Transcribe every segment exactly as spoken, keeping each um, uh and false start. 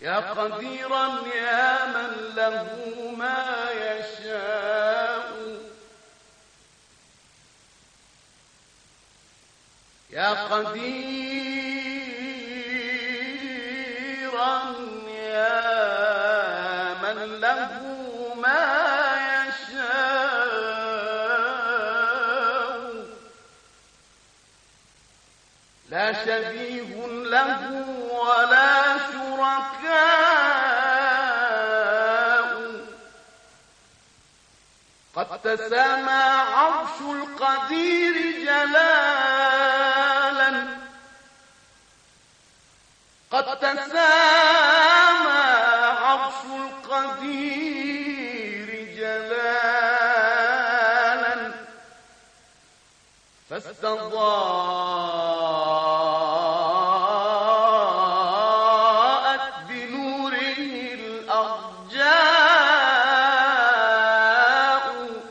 يا قديرا يا من له ما يشاء، يا قديرا يا من له ما يشاء، لا شبيه له ولا شركاء، قد تسامى عرش القدير جلالا، قد تسامى عرش القدير جلالا، فاستضاءت بنوره الأرجاء،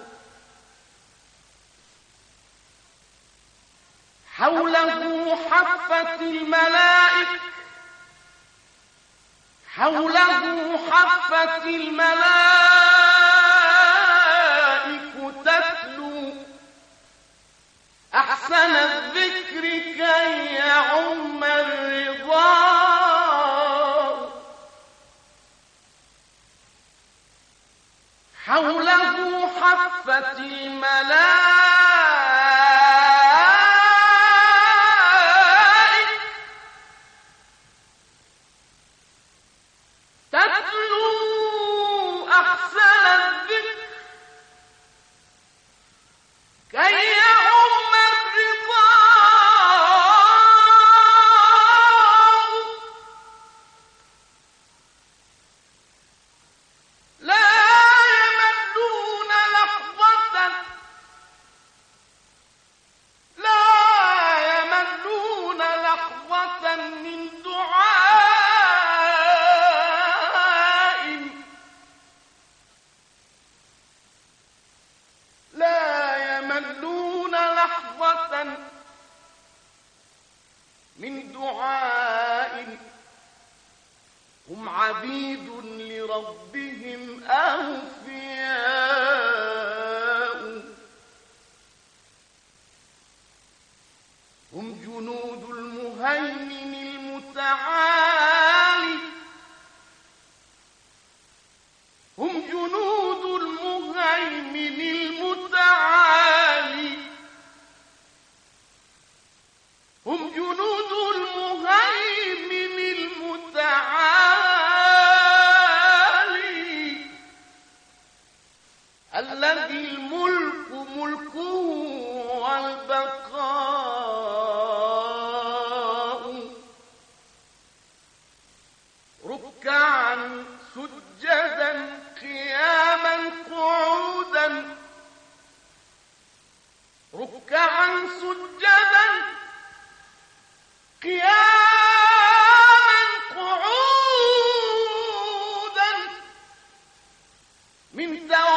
حوله حفت الملائكة، حوله حفت الملائكة تتلو أحسن الذكر كي يعم الرضا، حوله حفت الملائكة تتلو أحسن الذكر كي يعم الرضا، لا يملون لحظة، لا يملون لحظة من دعاء، لا يملون لحظة من دعاء، هم عبيد لربهم أوفياء، هم جنود المهيمن المتعالي، هم جنود المهيمن المتعالي، هم جنود المهيمن المتعالي، الذي الملك ملكه والبقاء، ركعا سجدا قياما قعودا، ركعا سجدا قياما قعودا، من دوام